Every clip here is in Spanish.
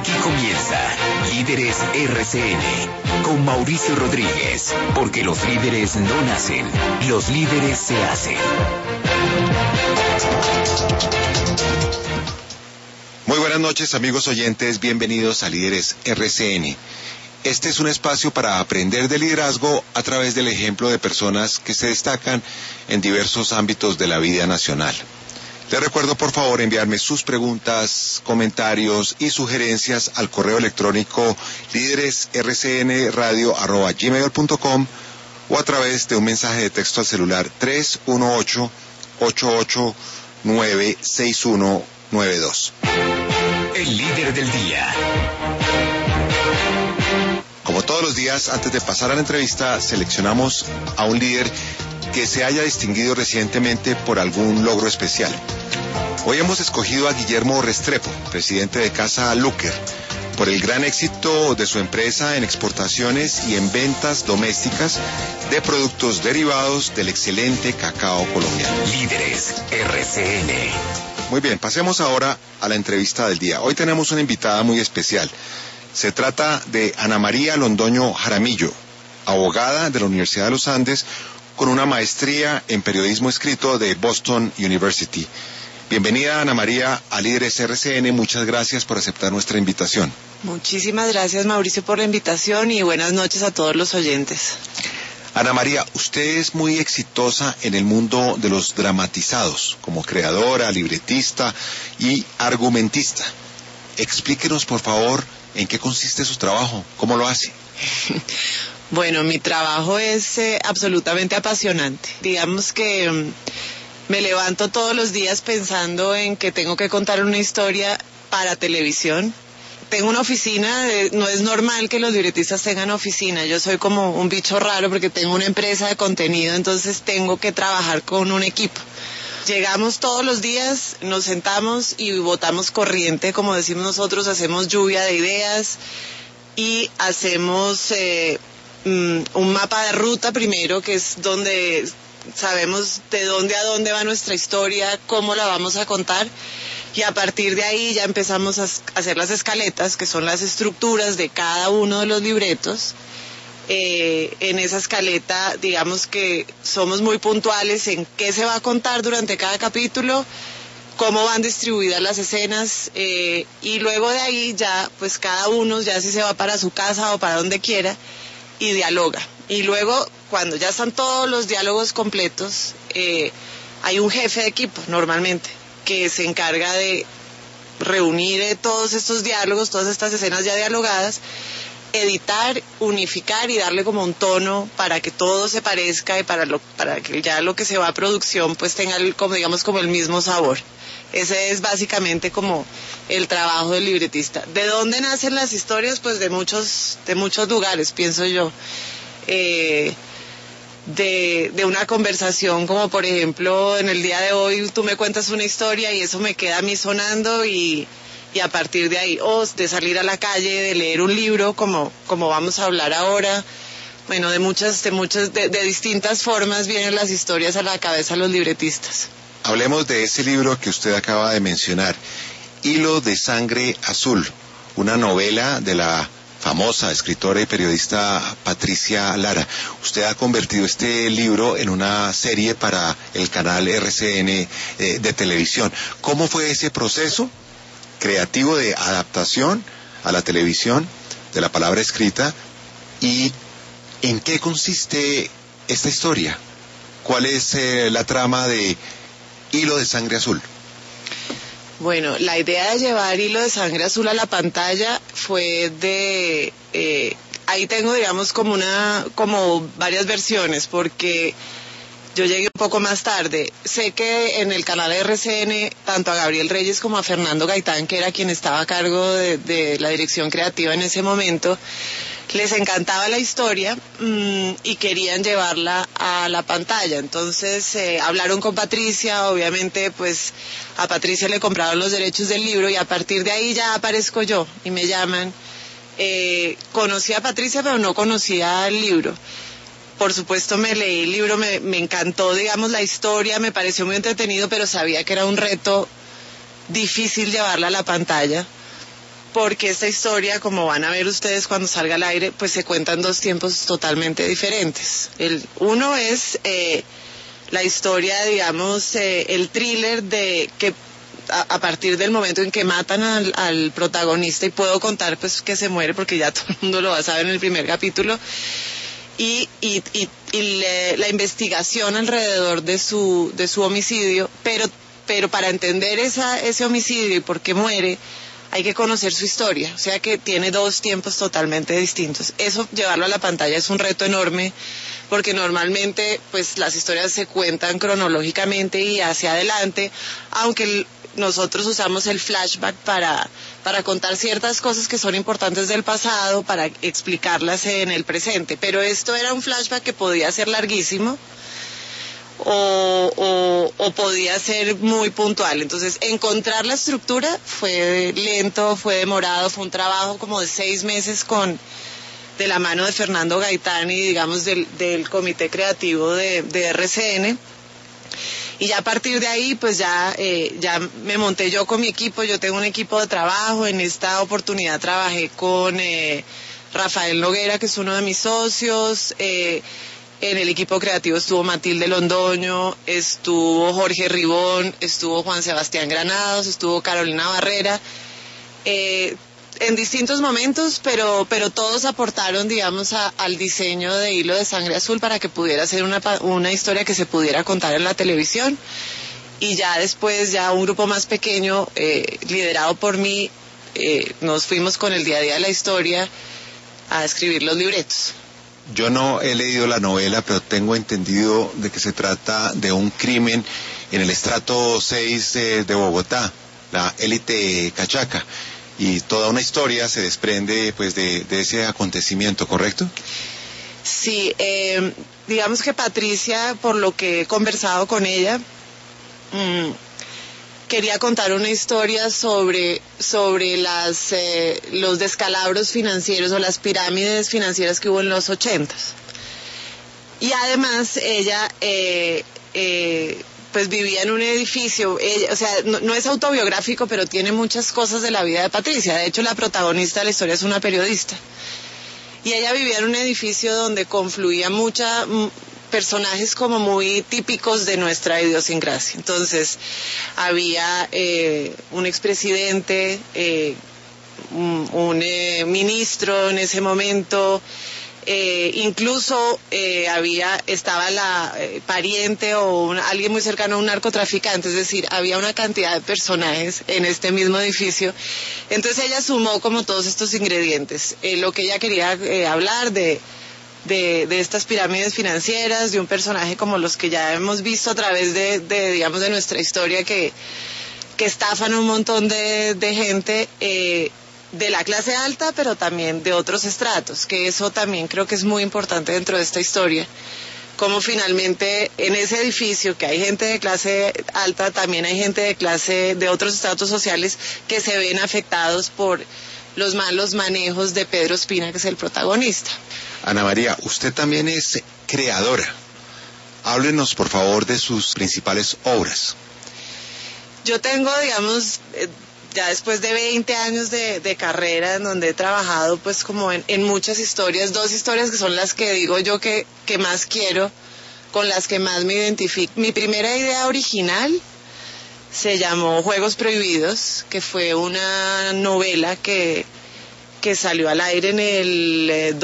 Aquí comienza Líderes RCN con Mauricio Rodríguez, porque los líderes no nacen, los líderes se hacen. Muy buenas noches, amigos oyentes, bienvenidos a Líderes RCN. Este es un espacio para aprender de liderazgo a través del ejemplo de personas que se destacan en diversos ámbitos de la vida nacional. Les recuerdo, por favor, enviarme sus preguntas, comentarios y sugerencias al correo electrónico líderesrcnradio@gmail.com o a través de un mensaje de texto al celular 318-889-6192. El líder del día. Como todos los días, antes de pasar a la entrevista, seleccionamos a un líder que se haya distinguido recientemente por algún logro especial. Hoy hemos escogido a Guillermo Restrepo, presidente de Casa Lucker, por el gran éxito de su empresa en exportaciones y en ventas domésticas de productos derivados del excelente cacao colombiano. Líderes RCN. Muy bien, pasemos ahora a la entrevista del día. Hoy tenemos una invitada muy especial. Se trata de Ana María Londoño Jaramillo, abogada de la Universidad de los Andes, con una maestría en periodismo escrito de Boston University. Bienvenida, Ana María, a Líderes RCN. Muchas gracias por aceptar nuestra invitación. Muchísimas gracias, Mauricio, por la invitación y buenas noches a todos los oyentes. Ana María, usted es muy exitosa en el mundo de los dramatizados, como creadora, libretista y argumentista. Explíquenos, por favor, en qué consiste su trabajo, cómo lo hace. Bueno, mi trabajo es absolutamente apasionante. Digamos que me levanto todos los días pensando en que tengo que contar una historia para televisión. Tengo una oficina, no es normal que los libretistas tengan oficina. Yo soy como un bicho raro porque tengo una empresa de contenido, entonces tengo que trabajar con un equipo. Llegamos todos los días, nos sentamos y botamos corriente, como decimos nosotros, hacemos lluvia de ideas y hacemos un mapa de ruta primero, que es donde sabemos de dónde a dónde va nuestra historia, cómo la vamos a contar, y a partir de ahí ya empezamos a hacer las escaletas, que son las estructuras de cada uno de los libretos. En esa escaleta, digamos que somos muy puntuales en qué se va a contar durante cada capítulo, cómo van distribuidas las escenas, y luego de ahí ya, pues cada uno ya si se va para su casa o para donde quiera y dialoga. Y luego, cuando ya están todos los diálogos completos, hay un jefe de equipo normalmente que se encarga de reunir todos estos diálogos, todas estas escenas ya dialogadas, editar, unificar y darle como un tono para que todo se parezca y para que ya lo que se va a producción pues tenga como digamos como el mismo sabor. Ese es básicamente como el trabajo del libretista. ¿De dónde nacen las historias? Pues de muchos lugares, pienso yo. De una conversación, como por ejemplo en el día de hoy tú me cuentas una historia y eso me queda a mí sonando y a partir de ahí, o de salir a la calle, de leer un libro como vamos a hablar ahora. Bueno, de distintas formas vienen las historias a la cabeza de los libretistas. Hablemos de ese libro que usted acaba de mencionar, Hilo de Sangre Azul, una novela de la famosa escritora y periodista Patricia Lara. Usted ha convertido este libro en una serie para el canal RCN de televisión. ¿Cómo fue ese proceso creativo de adaptación a la televisión de la palabra escrita y en qué consiste esta historia? ¿Cuál es la trama de Hilo de Sangre Azul? Bueno, la idea de llevar Hilo de Sangre Azul a la pantalla fue ahí tengo digamos como varias versiones, porque yo llegué un poco más tarde. Sé que en el canal de RCN, tanto a Gabriel Reyes como a Fernando Gaitán, que era quien estaba a cargo de la dirección creativa en ese momento, les encantaba la historia y querían llevarla a la pantalla. Entonces hablaron con Patricia, obviamente pues a Patricia le compraron los derechos del libro y a partir de ahí ya aparezco yo y me llaman. Conocí a Patricia pero no conocía el libro. Por supuesto me leí el libro, me encantó, digamos, la historia, me pareció muy entretenido, pero sabía que era un reto difícil llevarla a la pantalla. porque esta historia, como van a ver ustedes cuando salga al aire, pues se cuenta en dos tiempos totalmente diferentes. Uno es la historia, digamos, el thriller de que a partir del momento en que matan al protagonista, y puedo contar pues que se muere porque ya todo el mundo lo va a saber en el primer capítulo, y la investigación alrededor de su homicidio, pero para entender ese homicidio y por qué muere, hay que conocer su historia, o sea que tiene dos tiempos totalmente distintos. Eso, llevarlo a la pantalla es un reto enorme, porque normalmente pues las historias se cuentan cronológicamente y hacia adelante, aunque nosotros usamos el flashback para contar ciertas cosas que son importantes del pasado, para explicarlas en el presente, pero esto era un flashback que podía ser larguísimo, o podía ser muy puntual. Entonces, encontrar la estructura fue lento, fue demorado, fue un trabajo como de 6 meses de la mano de Fernando Gaitán y digamos del comité creativo de RCN. Y ya a partir de ahí, pues ya me monté yo con mi equipo. Yo tengo un equipo de trabajo. En esta oportunidad trabajé con Rafael Noguera, que es uno de mis socios. En el equipo creativo estuvo Matilde Londoño, estuvo Jorge Ribón, estuvo Juan Sebastián Granados, estuvo Carolina Barrera, en distintos momentos, pero todos aportaron, digamos, al diseño de Hilo de Sangre Azul para que pudiera ser una historia que se pudiera contar en la televisión. Y ya después, ya un grupo más pequeño, liderado por mí, nos fuimos con el día a día de la historia a escribir los libretos. Yo no he leído la novela, pero tengo entendido de que se trata de un crimen en el estrato 6 de Bogotá, la élite cachaca, y toda una historia se desprende pues de ese acontecimiento, ¿correcto? Sí, digamos que Patricia, por lo que he conversado con ella, quería contar una historia sobre los descalabros financieros o las pirámides financieras que hubo en los 80s. Y además ella pues vivía en un edificio, o sea, no es autobiográfico, pero tiene muchas cosas de la vida de Patricia. De hecho, la protagonista de la historia es una periodista. Y ella vivía en un edificio donde confluía personajes como muy típicos de nuestra idiosincrasia. Entonces, había un expresidente, un ministro en ese momento, incluso estaba la pariente o alguien muy cercano a un narcotraficante, es decir, había una cantidad de personajes en este mismo edificio. Entonces ella sumó como todos estos ingredientes. Lo que ella quería hablar de estas pirámides financieras, de un personaje como los que ya hemos visto a través digamos, de nuestra historia, que estafan un montón de gente, de la clase alta, pero también de otros estratos, que eso también creo que es muy importante dentro de esta historia. Como finalmente en ese edificio que hay gente de clase alta, también hay gente de otros estratos sociales que se ven afectados por los malos manejos de Pedro Espina, que es el protagonista. Ana María, usted también es creadora. Háblenos, por favor, de sus principales obras. Yo tengo, digamos, ya después de 20 años de carrera, en donde he trabajado pues como en muchas historias, 2 historias que son las que digo yo que más quiero, con las que más me identifico. Mi primera idea original se llamó Juegos Prohibidos, que fue una novela que salió al aire en el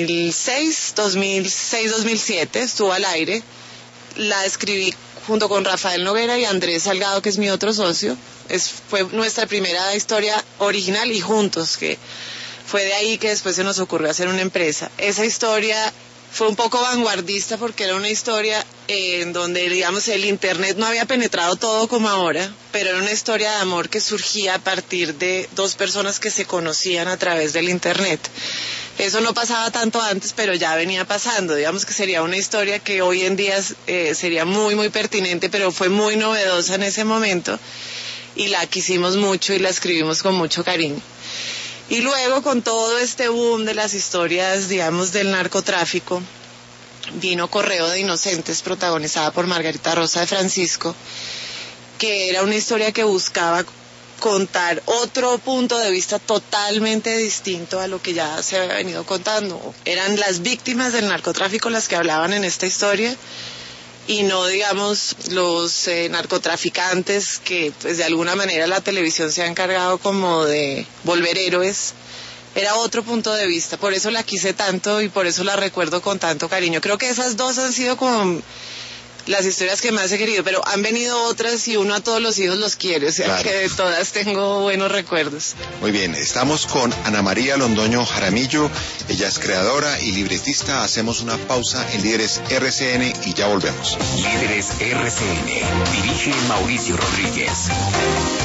2006-2007, estuvo al aire. La escribí junto con Rafael Noguera y Andrés Salgado, que es mi otro socio. Fue nuestra primera historia original y juntos, que fue de ahí que después se nos ocurrió hacer una empresa. Esa historia fue un poco vanguardista porque era una historia en donde, digamos, el internet no había penetrado todo como ahora, pero era una historia de amor que surgía a partir de 2 personas que se conocían a través del internet. Eso no pasaba tanto antes, pero ya venía pasando. Digamos que sería una historia que hoy en día sería muy, muy pertinente, pero fue muy novedosa en ese momento y la quisimos mucho y la escribimos con mucho cariño. Y luego, con todo este boom de las historias, digamos, del narcotráfico, vino Correo de Inocentes, protagonizada por Margarita Rosa de Francisco, que era una historia que buscaba contar otro punto de vista totalmente distinto a lo que ya se había venido contando. Eran las víctimas del narcotráfico las que hablaban en esta historia y no, digamos, los narcotraficantes que pues de alguna manera la televisión se ha encargado como de volver héroes. Era otro punto de vista, por eso la quise tanto y por eso la recuerdo con tanto cariño. Creo que esas dos han sido como las historias que más he querido, pero han venido otras y uno a todos los hijos los quiere, o sea claro, que de todas tengo buenos recuerdos. Muy bien, estamos con Ana María Londoño Jaramillo, ella es creadora y libretista. Hacemos una pausa en Líderes RCN y ya volvemos. Líderes RCN, dirige Mauricio Rodríguez.